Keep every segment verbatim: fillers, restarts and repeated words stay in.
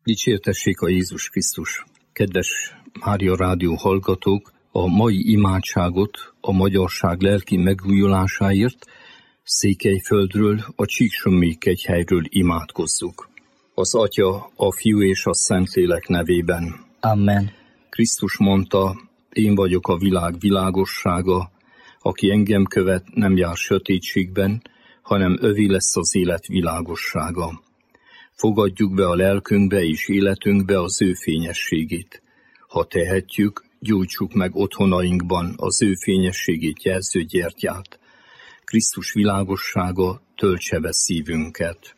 Dicsértessék a Jézus Krisztus! Kedves Mária Rádió hallgatók, a mai imádságot a magyarság lelki megújulásáért Székelyföldről, a Csíksommi kegyhelyről imádkozzuk. Az Atya, a Fiú és a Szentlélek nevében. Amen. Krisztus mondta, én vagyok a világ világossága, aki engem követ, nem jár sötétségben, hanem övé lesz az élet világossága. Fogadjuk be a lelkünkbe és életünkbe az ő fényességét. Ha tehetjük, gyújtsuk meg otthonainkban az ő fényességét jelző gyertyát. Krisztus világossága töltse be szívünket.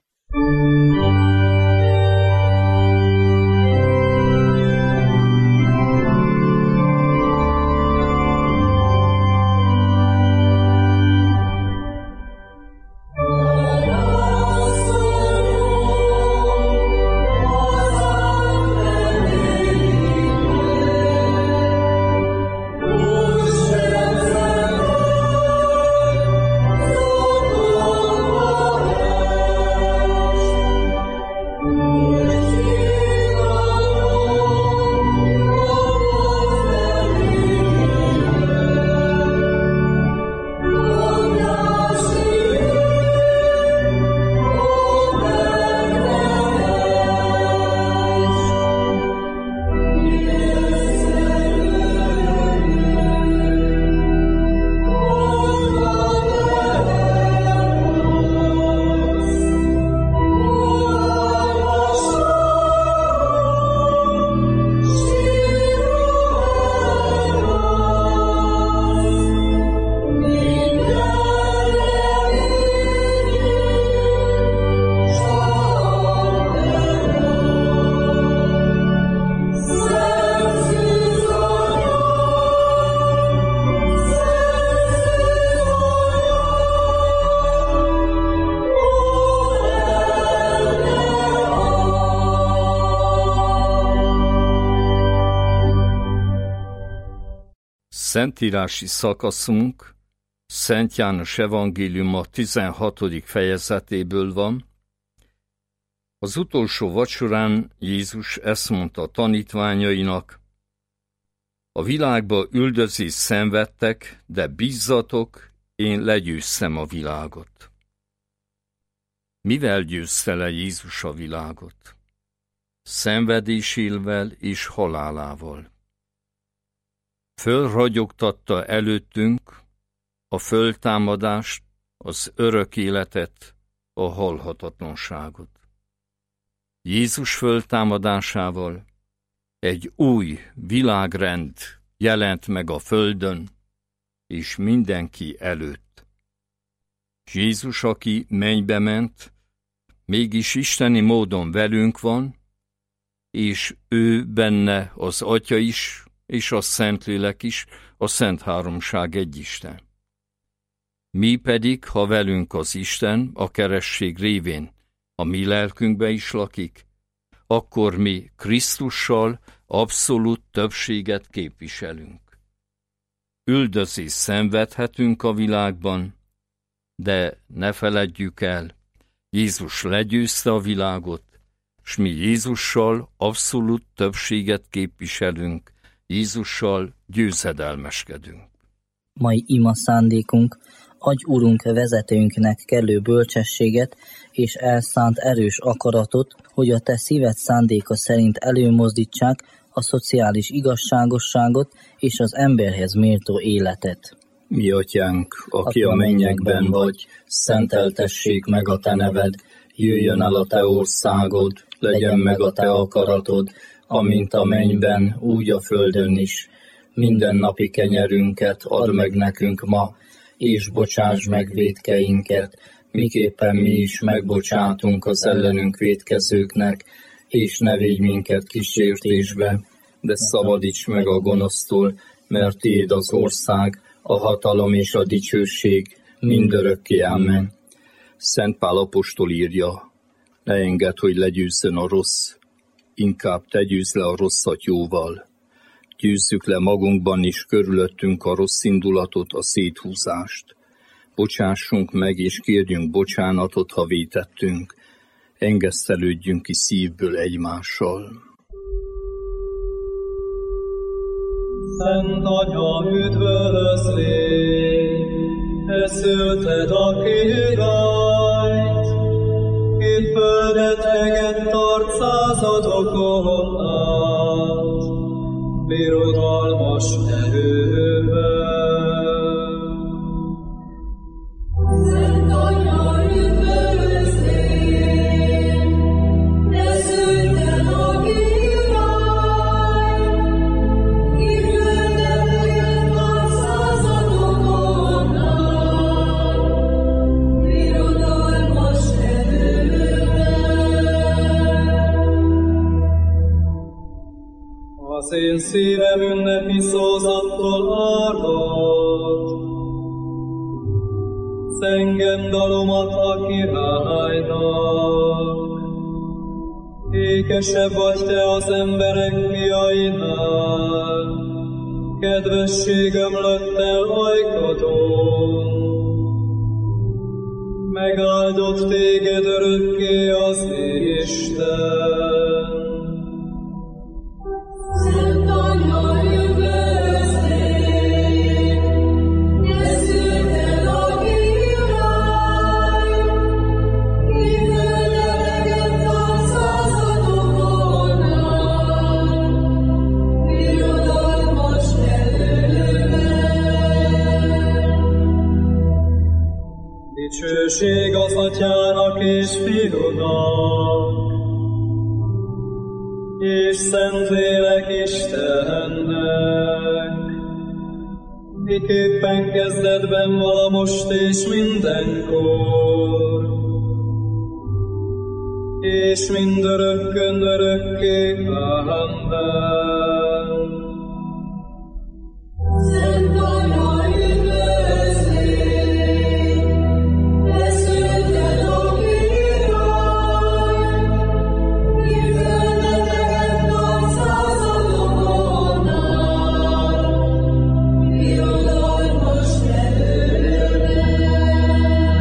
Szentírási szakaszunk Szent János evangéliuma tizenhatodik fejezetéből van. Az utolsó vacsorán Jézus ezt mondta a tanítványainak: a világba üldözést szenvedtek, de bízzatok, én legyőztem a világot. Mivel győzte le Jézus a világot? Szenvedésével és halálával. Fölragyogtatta előttünk a föltámadást, az örök életet, a halhatatlanságot. Jézus föltámadásával egy új világrend jelent meg a földön, és mindenki előtt. Jézus, aki mennybe ment, mégis isteni módon velünk van, és ő benne az Atya is, és a Szentlélek is, a Szent Háromság egy Isten. Mi pedig, ha velünk az Isten, a keresztség révén, a mi lelkünkbe is lakik, akkor mi Krisztussal abszolút többséget képviselünk. Üldözést szenvedhetünk a világban, de ne feledjük el, Jézus legyőzte a világot, s mi Jézussal abszolút többséget képviselünk, Jézussal győzedelmeskedünk. Mai ima szándékunk: adj Urunk vezetőnknek kellő bölcsességet és elszánt erős akaratot, hogy a te szíved szándéka szerint előmozdítsák a szociális igazságosságot és az emberhez méltó életet. Mi Atyánk, aki a mennyekben vagy, szenteltessék meg a te neved, jöjjön el a te országod, legyen meg a te akaratod, amint a mennyben, úgy a földön is. Minden napi kenyerünket add meg nekünk ma, és bocsáss meg vétkeinket, miképpen mi is megbocsátunk az ellenünk vétkezőknek, és ne védj minket kísértésbe, de szabadíts meg a gonosztól, mert tiéd az ország, a hatalom és a dicsőség mindörökké. Amen. Szent Pál apostol írja: ne engedd, hogy legyőzzön a rossz, inkább te győzz le a rosszat jóval. Győzzük le magunkban is körülöttünk a rossz indulatot, a széthúzást. Bocsássunk meg és kérjünk bocsánatot, ha vétettünk. engesztelődjünk ki szívből egymással. Szent Anya, üdvözlégy, te szülted a királyt, itt földetegen tart századokon át, birodalmas erővel. Szent Anya, üdvözlégy, te szülted a királyt, itt földetegen tart századokon át, birodalmas erővel. Az én szívem ünnepi szózattól árad, zengem dalomat a királynak. Ékesebb vagy te az emberek fiainál, kedvesség ömlött el ajkadon. Megáldott téged örökké az Isten. Szent Anya, üdvözlégy, te szülted a királyt, itt földetegen tart századokon át, birodalmas erővel. Dicsőség az Atyának és Fiúnak, és Szentlélek Istennek, miképpen kezdetben vala most és mindenkor, és mindörökkön örökké. Amen. Szent Anya, üdvözlégy, te szülted a királyt, itt földetegen tart századokon át, birodalmas erővel.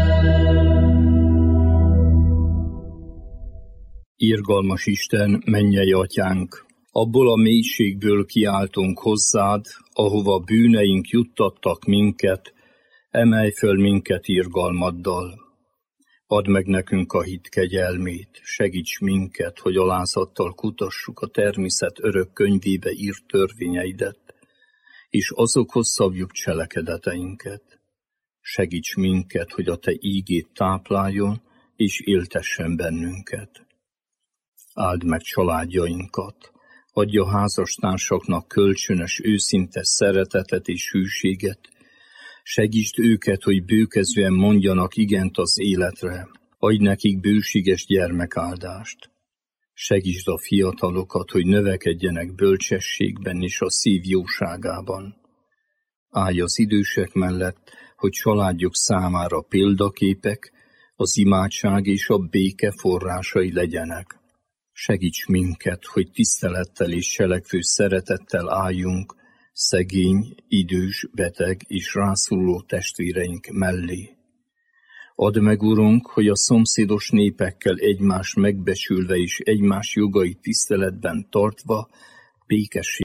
Irgalmas Isten, mennyei Atyánk, abból a mélységből kiáltunk hozzád, ahova bűneink juttattak minket, emelj föl minket irgalmaddal. Add meg nekünk a hit kegyelmét, segíts minket, hogy alázattal kutassuk a természet örök könyvébe írt törvényeidet, és azokhoz szabjuk cselekedeteinket. Segíts minket, hogy a te ígét tápláljon, és éltessen bennünket. Áld meg családjainkat, adj a házastársaknak kölcsönös, őszinte szeretetet és hűséget, segítsd őket, hogy bőkezően mondjanak igent az életre, adj nekik bőséges gyermekáldást. Segítsd a fiatalokat, hogy növekedjenek bölcsességben és a szív jóságában. Állj az idősek mellett, hogy családjuk számára példaképek, az imádság és a béke forrásai legyenek. Segíts minket, hogy tisztelettel és cselekvő szeretettel álljunk szegény, idős, beteg és rászoruló testvéreink mellé. Add meg, Urunk, hogy a szomszédos népekkel egymást megbecsülve és egymás jogait tiszteletben tartva békesség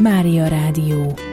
Mária Rádió.